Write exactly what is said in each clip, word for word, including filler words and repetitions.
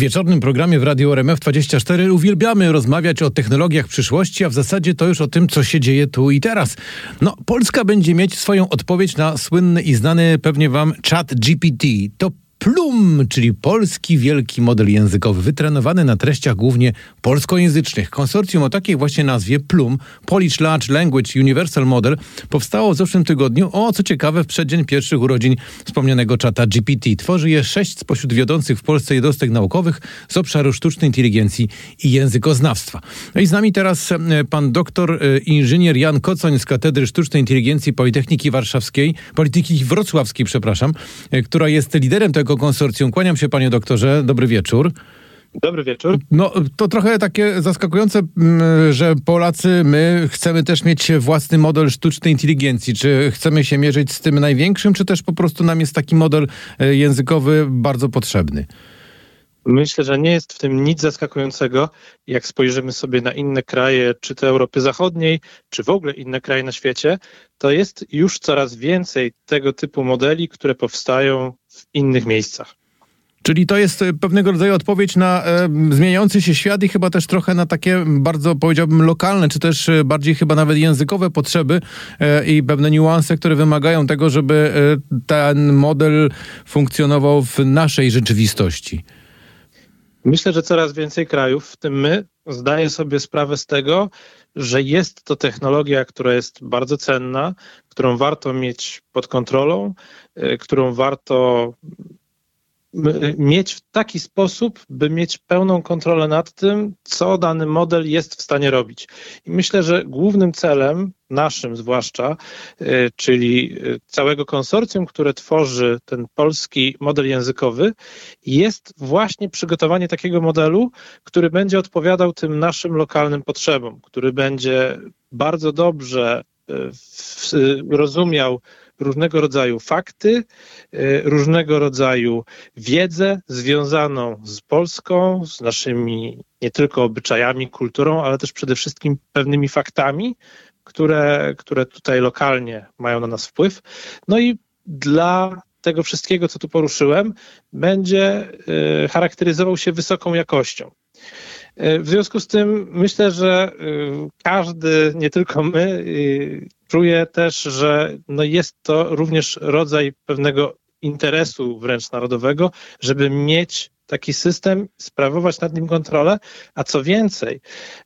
wieczornym programie w Radiu R M F dwadzieścia cztery uwielbiamy rozmawiać o technologiach przyszłości, a w zasadzie to już o tym, co się dzieje tu i teraz. No, Polska będzie mieć swoją odpowiedź na słynny i znany pewnie wam Chat G P T. To Plum, czyli polski wielki model językowy, wytrenowany na treściach głównie polskojęzycznych. Konsorcjum o takiej właśnie nazwie Plum, Polish Large Language Universal Model, powstało w zeszłym tygodniu, o co ciekawe, w przeddzień pierwszych urodzin wspomnianego czata G P T. Tworzy je sześć spośród wiodących w Polsce jednostek naukowych z obszaru sztucznej inteligencji i językoznawstwa. No i z nami teraz pan doktor inżynier Jan Kocoń z Katedry Sztucznej Inteligencji Politechniki Warszawskiej, Politechniki Wrocławskiej, przepraszam, która jest liderem tego konsorcjum. Kłaniam się, panie doktorze. Dobry wieczór. Dobry wieczór. No, to trochę takie zaskakujące, że Polacy, my chcemy też mieć własny model sztucznej inteligencji. Czy chcemy się mierzyć z tym największym, czy też po prostu nam jest taki model językowy bardzo potrzebny? Myślę, że nie jest w tym nic zaskakującego, jak spojrzymy sobie na inne kraje, czy to Europy Zachodniej, czy w ogóle inne kraje na świecie, to jest już coraz więcej tego typu modeli, które powstają w innych miejscach. Czyli to jest pewnego rodzaju odpowiedź na e, zmieniający się świat i chyba też trochę na takie bardzo, powiedziałbym, lokalne, czy też bardziej chyba nawet językowe potrzeby e, i pewne niuanse, które wymagają tego, żeby e, ten model funkcjonował w naszej rzeczywistości. Myślę, że coraz więcej krajów, w tym my, zdaje sobie sprawę z tego, że jest to technologia, która jest bardzo cenna, którą warto mieć pod kontrolą, y, którą warto mieć w taki sposób, by mieć pełną kontrolę nad tym, co dany model jest w stanie robić. I myślę, że głównym celem, naszym zwłaszcza, czyli całego konsorcjum, które tworzy ten polski model językowy, jest właśnie przygotowanie takiego modelu, który będzie odpowiadał tym naszym lokalnym potrzebom, który będzie bardzo dobrze rozumiał różnego rodzaju fakty, różnego rodzaju wiedzę związaną z Polską, z naszymi nie tylko obyczajami, kulturą, ale też przede wszystkim pewnymi faktami, które, które tutaj lokalnie mają na nas wpływ. No i dla tego wszystkiego, co tu poruszyłem, będzie charakteryzował się wysoką jakością. W związku z tym myślę, że każdy, nie tylko my, czuje też, że no jest to również rodzaj pewnego interesu wręcz narodowego, żeby mieć taki system, sprawować nad nim kontrolę, a co więcej,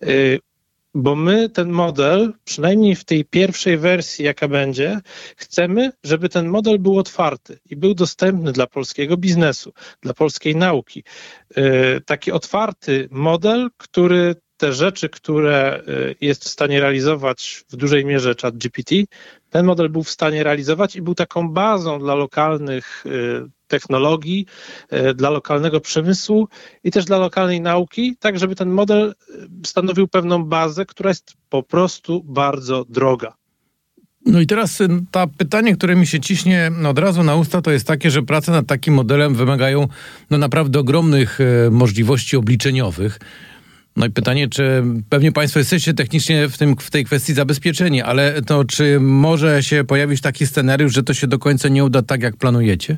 bo my ten model, przynajmniej w tej pierwszej wersji, jaka będzie, chcemy, żeby ten model był otwarty i był dostępny dla polskiego biznesu, dla polskiej nauki. Taki otwarty model, który te rzeczy, które jest w stanie realizować w dużej mierze Chat G P T, ten model był w stanie realizować i był taką bazą dla lokalnych technologii, dla lokalnego przemysłu i też dla lokalnej nauki, tak żeby ten model stanowił pewną bazę, która jest po prostu bardzo droga. No i teraz to pytanie, które mi się ciśnie od razu na usta, to jest takie, że prace nad takim modelem wymagają no naprawdę ogromnych e, możliwości obliczeniowych. No i pytanie, czy pewnie państwo jesteście technicznie w, tym, w tej kwestii zabezpieczeni, ale to czy może się pojawić taki scenariusz, że to się do końca nie uda tak, jak planujecie?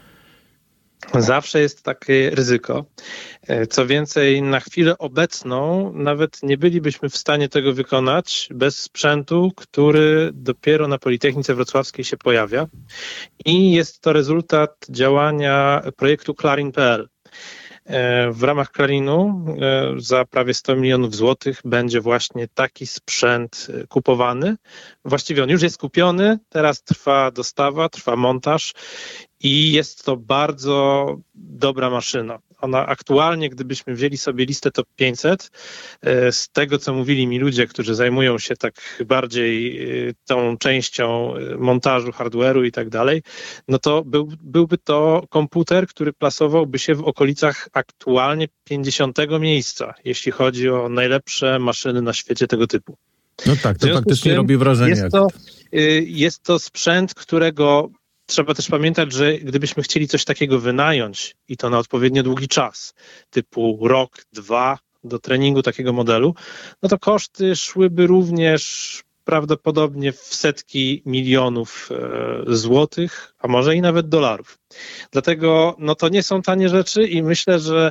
Zawsze jest takie ryzyko. Co więcej, na chwilę obecną nawet nie bylibyśmy w stanie tego wykonać bez sprzętu, który dopiero na Politechnice Wrocławskiej się pojawia. I jest to rezultat działania projektu Clarin kropka p l. W ramach Clarinu za prawie sto milionów złotych będzie właśnie taki sprzęt kupowany. Właściwie on już jest kupiony, teraz trwa dostawa, trwa montaż i jest to bardzo dobra maszyna. Ona aktualnie, gdybyśmy wzięli sobie listę top pięćset, z tego co mówili mi ludzie, którzy zajmują się tak bardziej tą częścią montażu hardware'u i tak dalej, no to był, byłby to komputer, który plasowałby się w okolicach aktualnie pięćdziesiątego miejsca, jeśli chodzi o najlepsze maszyny na świecie tego typu. No tak, to faktycznie tym, robi wrażenie. Jest to, jest to sprzęt, którego trzeba też pamiętać, że gdybyśmy chcieli coś takiego wynająć i to na odpowiednio długi czas, typu rok, dwa do treningu takiego modelu, no to koszty szłyby również prawdopodobnie w setki milionów złotych, a może i nawet dolarów. Dlatego no, to nie są tanie rzeczy i myślę, że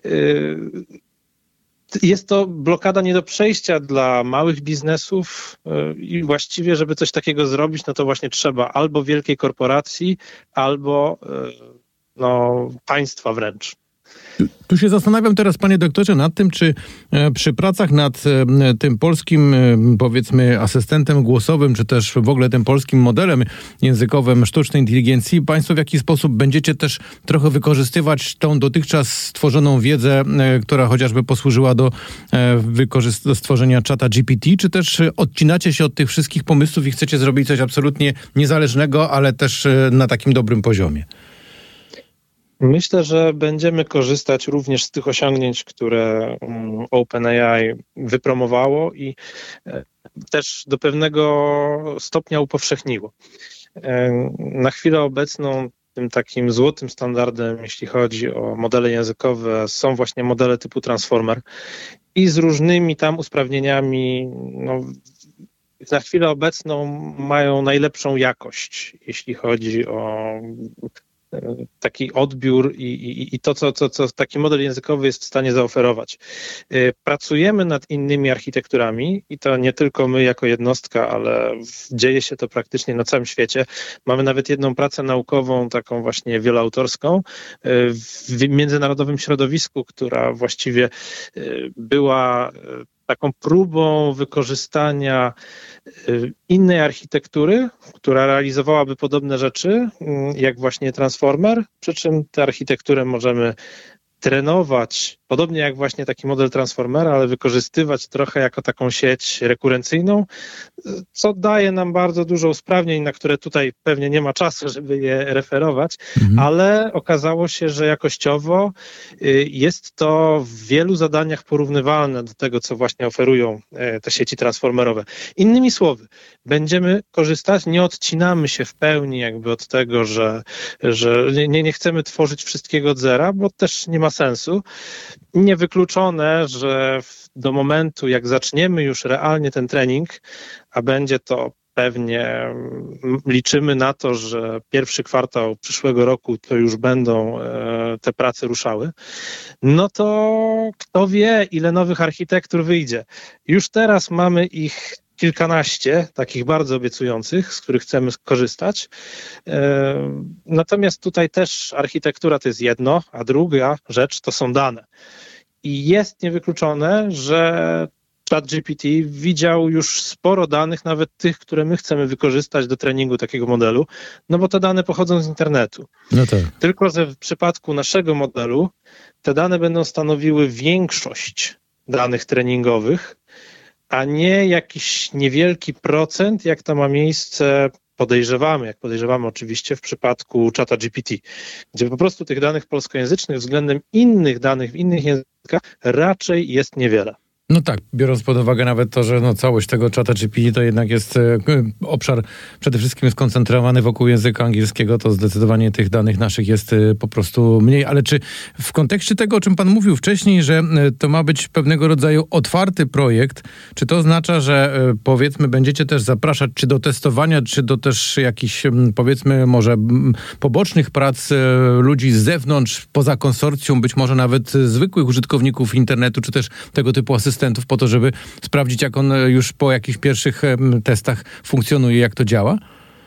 jest to blokada nie do przejścia dla małych biznesów i właściwie, żeby coś takiego zrobić, no to właśnie trzeba albo wielkiej korporacji, albo no, państwa wręcz. Tu się zastanawiam teraz, panie doktorze, nad tym, czy e, przy pracach nad e, tym polskim, e, powiedzmy, asystentem głosowym, czy też w ogóle tym polskim modelem językowym sztucznej inteligencji, państwo w jakiś sposób będziecie też trochę wykorzystywać tą dotychczas stworzoną wiedzę, e, która chociażby posłużyła do, e, wykorzyst- do stworzenia czata G P T, czy też odcinacie się od tych wszystkich pomysłów i chcecie zrobić coś absolutnie niezależnego, ale też e, na takim dobrym poziomie? Myślę, że będziemy korzystać również z tych osiągnięć, które OpenAI wypromowało i też do pewnego stopnia upowszechniło. Na chwilę obecną tym takim złotym standardem, jeśli chodzi o modele językowe, są właśnie modele typu Transformer i z różnymi tam usprawnieniami, no, na chwilę obecną mają najlepszą jakość, jeśli chodzi o taki odbiór i, i, i to, co, co, co taki model językowy jest w stanie zaoferować. Pracujemy nad innymi architekturami i to nie tylko my jako jednostka, ale dzieje się to praktycznie na całym świecie. Mamy nawet jedną pracę naukową, taką właśnie wieloautorską w międzynarodowym środowisku, która właściwie była taką próbą wykorzystania innej architektury, która realizowałaby podobne rzeczy, jak właśnie Transformer, przy czym tę architekturę możemy trenować, podobnie jak właśnie taki model Transformera, ale wykorzystywać trochę jako taką sieć rekurencyjną, co daje nam bardzo dużo usprawnień, na które tutaj pewnie nie ma czasu, żeby je referować, mhm. ale okazało się, że jakościowo jest to w wielu zadaniach porównywalne do tego, co właśnie oferują te sieci transformerowe. Innymi słowy, będziemy korzystać, nie odcinamy się w pełni jakby od tego, że, że nie, nie chcemy tworzyć wszystkiego od zera, bo też nie ma sensu. Niewykluczone, że do momentu, jak zaczniemy już realnie ten trening, a będzie to pewnie, liczymy na to, że pierwszy kwartał przyszłego roku to już będą te prace ruszały, no to kto wie, ile nowych architektur wyjdzie. Już teraz mamy ich kilkanaście, takich bardzo obiecujących, z których chcemy skorzystać. Natomiast tutaj też architektura to jest jedno, a druga rzecz to są dane. I jest niewykluczone, że ChatGPT widział już sporo danych, nawet tych, które my chcemy wykorzystać do treningu takiego modelu, no bo te dane pochodzą z internetu. No tak. Tylko że w przypadku naszego modelu te dane będą stanowiły większość danych treningowych, a nie jakiś niewielki procent, jak to ma miejsce, podejrzewamy, jak podejrzewamy oczywiście w przypadku czata G P T, gdzie po prostu tych danych polskojęzycznych względem innych danych w innych językach raczej jest niewiele. No tak, biorąc pod uwagę nawet to, że no całość tego czata G P T to jednak jest e, obszar przede wszystkim skoncentrowany wokół języka angielskiego, to zdecydowanie tych danych naszych jest e, po prostu mniej. Ale czy w kontekście tego, o czym pan mówił wcześniej, że e, to ma być pewnego rodzaju otwarty projekt, czy to oznacza, że e, powiedzmy będziecie też zapraszać czy do testowania, czy do też jakichś m, powiedzmy może m, pobocznych prac e, ludzi z zewnątrz, poza konsorcjum, być może nawet zwykłych użytkowników internetu, czy też tego typu asystentów, po to, żeby sprawdzić, jak on już po jakichś pierwszych testach funkcjonuje, jak to działa?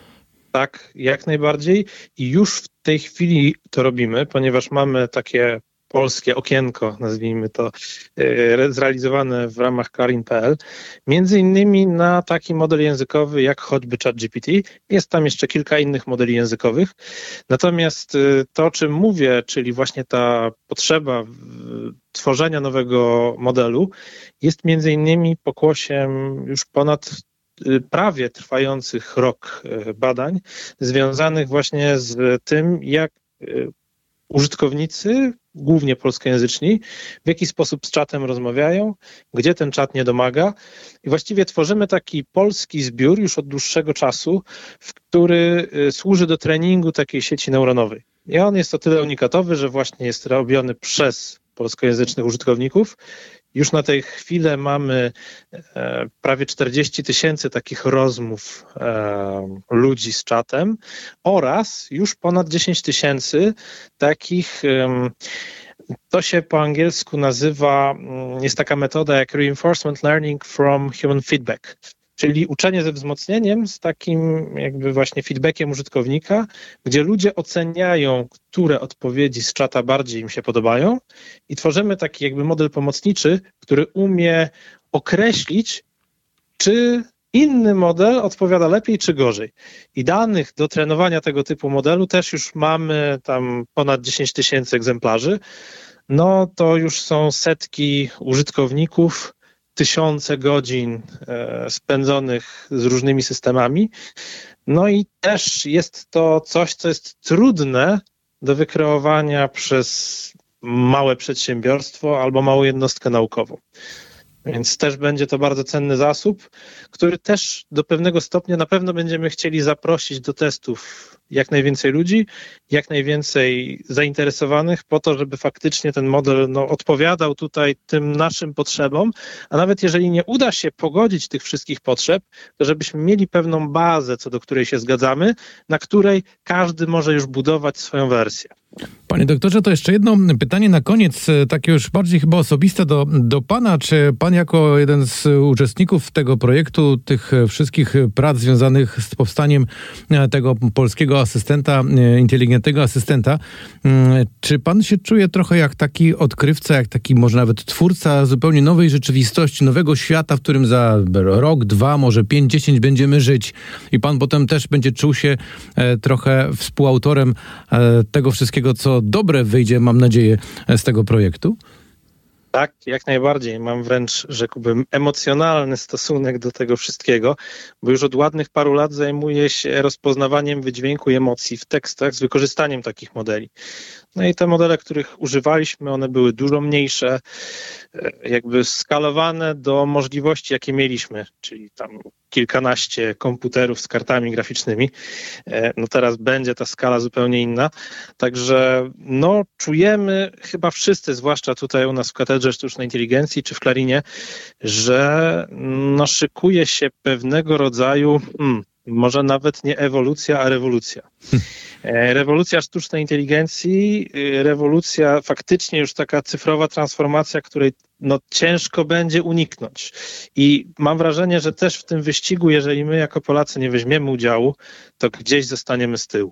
Tak, jak najbardziej. I już w tej chwili to robimy, ponieważ mamy takie polskie okienko, nazwijmy to, zrealizowane w ramach Karin kropka p l, między innymi na taki model językowy jak choćby ChatGPT. Jest tam jeszcze kilka innych modeli językowych. Natomiast to, o czym mówię, czyli właśnie ta potrzeba tworzenia nowego modelu, jest między innymi pokłosiem już ponad prawie trwających rok badań związanych właśnie z tym, jak użytkownicy, głównie polskojęzyczni, w jaki sposób z czatem rozmawiają, gdzie ten czat nie domaga. I właściwie tworzymy taki polski zbiór już od dłuższego czasu, w który służy do treningu takiej sieci neuronowej. I on jest o tyle unikatowy, że właśnie jest robiony przez polskojęzycznych użytkowników Już na tej chwilę mamy e, prawie czterdzieści tysięcy takich rozmów e, ludzi z czatem oraz już ponad dziesięć tysięcy takich, e, to się po angielsku nazywa, jest taka metoda jak reinforcement learning from human feedback, czyli uczenie ze wzmocnieniem z takim jakby właśnie feedbackiem użytkownika, gdzie ludzie oceniają, które odpowiedzi z czata bardziej im się podobają i tworzymy taki jakby model pomocniczy, który umie określić, czy inny model odpowiada lepiej czy gorzej. I danych do trenowania tego typu modelu też już mamy tam ponad dziesięć tysięcy egzemplarzy. No to już są setki użytkowników, tysiące godzin e, spędzonych z różnymi systemami. No i też jest to coś, co jest trudne do wykreowania przez małe przedsiębiorstwo albo małą jednostkę naukową. Więc też będzie to bardzo cenny zasób, który też do pewnego stopnia na pewno będziemy chcieli zaprosić do testów jak najwięcej ludzi, jak najwięcej zainteresowanych po to, żeby faktycznie ten model no, odpowiadał tutaj tym naszym potrzebom, a nawet jeżeli nie uda się pogodzić tych wszystkich potrzeb, to żebyśmy mieli pewną bazę, co do której się zgadzamy, na której każdy może już budować swoją wersję. Panie doktorze, to jeszcze jedno pytanie na koniec, takie już bardziej chyba osobiste do, do pana. Czy pan jako jeden z uczestników tego projektu, tych wszystkich prac związanych z powstaniem tego polskiego asystenta, inteligentnego asystenta, czy pan się czuje trochę jak taki odkrywca, jak taki może nawet twórca zupełnie nowej rzeczywistości, nowego świata, w którym za rok, dwa, może pięć, dziesięć będziemy żyć i pan potem też będzie czuł się trochę współautorem tego wszystkiego, co dobre wyjdzie, mam nadzieję, z tego projektu? Tak, jak najbardziej. Mam wręcz, rzekłbym, emocjonalny stosunek do tego wszystkiego, bo już od ładnych paru lat zajmuję się rozpoznawaniem wydźwięku i emocji w tekstach z wykorzystaniem takich modeli. No i te modele, których używaliśmy, one były dużo mniejsze, jakby skalowane do możliwości, jakie mieliśmy, czyli tam kilkanaście komputerów z kartami graficznymi. No teraz będzie ta skala zupełnie inna. Także no czujemy chyba wszyscy, zwłaszcza tutaj u nas w Katedrze Sztucznej Inteligencji czy w Clarinie, że no szykuje się pewnego rodzaju, hmm, może nawet nie ewolucja, a rewolucja. Rewolucja sztucznej inteligencji, rewolucja faktycznie już taka cyfrowa transformacja, której no, ciężko będzie uniknąć. I mam wrażenie, że też w tym wyścigu, jeżeli my jako Polacy nie weźmiemy udziału, to gdzieś zostaniemy z tyłu.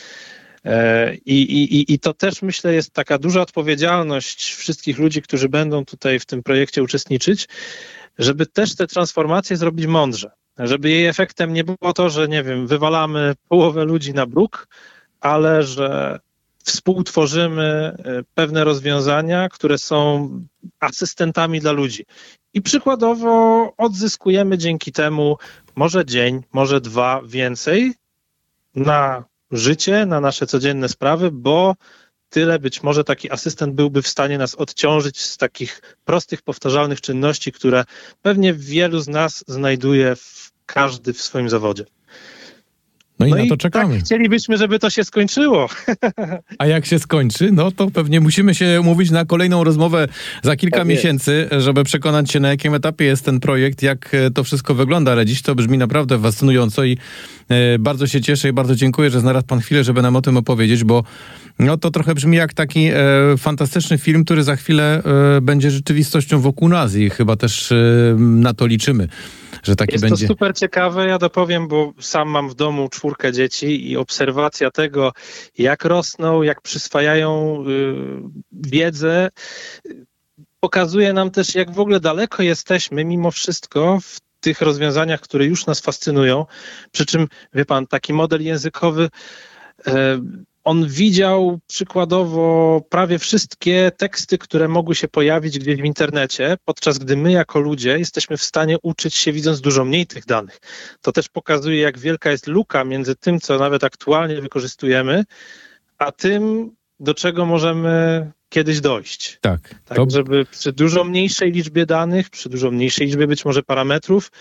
I, i, I to też myślę jest taka duża odpowiedzialność wszystkich ludzi, którzy będą tutaj w tym projekcie uczestniczyć, żeby też te transformacje zrobić mądrze. Żeby jej efektem nie było to, że nie wiem, wywalamy połowę ludzi na bruk, ale że współtworzymy pewne rozwiązania, które są asystentami dla ludzi. I przykładowo odzyskujemy dzięki temu może dzień, może dwa więcej na życie, na nasze codzienne sprawy, bo tyle być może taki asystent byłby w stanie nas odciążyć z takich prostych, powtarzalnych czynności, które pewnie wielu z nas znajduje w każdy w swoim zawodzie. No i no na i to czekamy. Tak chcielibyśmy, żeby to się skończyło. A jak się skończy, no to pewnie musimy się umówić na kolejną rozmowę za kilka tak miesięcy, jest. żeby przekonać się, na jakim etapie jest ten projekt, jak to wszystko wygląda. Ale dziś to brzmi naprawdę fascynująco i e, bardzo się cieszę i bardzo dziękuję, że znalazł pan chwilę, żeby nam o tym opowiedzieć, bo no, to trochę brzmi jak taki e, fantastyczny film, który za chwilę e, będzie rzeczywistością wokół nas i chyba też e, na to liczymy, że taki jest będzie. To super ciekawe, ja dopowiem, bo sam mam w domu czwórkę dzieci i obserwacja tego, jak rosną, jak przyswajają y, wiedzę, pokazuje nam też, jak w ogóle daleko jesteśmy mimo wszystko w tych rozwiązaniach, które już nas fascynują. Przy czym, wie pan, taki model językowy, y, on widział przykładowo prawie wszystkie teksty, które mogły się pojawić gdzieś w internecie, podczas gdy my jako ludzie jesteśmy w stanie uczyć się widząc dużo mniej tych danych. To też pokazuje, jak wielka jest luka między tym, co nawet aktualnie wykorzystujemy, a tym, do czego możemy kiedyś dojść. Tak. Tak, To... żeby przy dużo mniejszej liczbie danych, przy dużo mniejszej liczbie być może parametrów,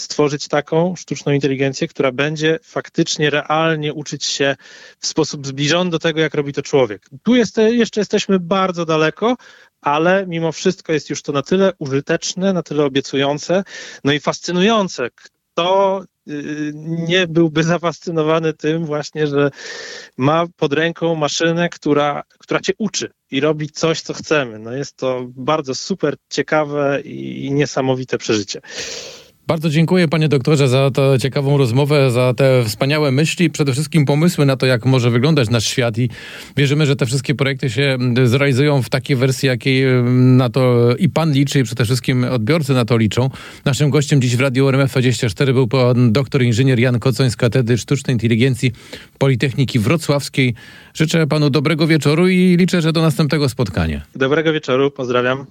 stworzyć taką sztuczną inteligencję, która będzie faktycznie, realnie uczyć się w sposób zbliżony do tego, jak robi to człowiek. Tu jest, jeszcze jesteśmy bardzo daleko, ale mimo wszystko jest już to na tyle użyteczne, na tyle obiecujące, no i fascynujące. Kto nie byłby zafascynowany tym właśnie, że ma pod ręką maszynę, która, która cię uczy i robi coś, co chcemy. No jest to bardzo super ciekawe i niesamowite przeżycie. Bardzo dziękuję, panie doktorze, za tę ciekawą rozmowę, za te wspaniałe myśli, przede wszystkim pomysły na to, jak może wyglądać nasz świat i wierzymy, że te wszystkie projekty się zrealizują w takiej wersji, jakiej na to i pan liczy, i przede wszystkim odbiorcy na to liczą. Naszym gościem dziś w Radiu R M F dwadzieścia cztery był pan doktor inżynier Jan Kocoń z Katedry Sztucznej Inteligencji Politechniki Wrocławskiej. Życzę panu dobrego wieczoru i liczę, że do następnego spotkania. Dobrego wieczoru, pozdrawiam.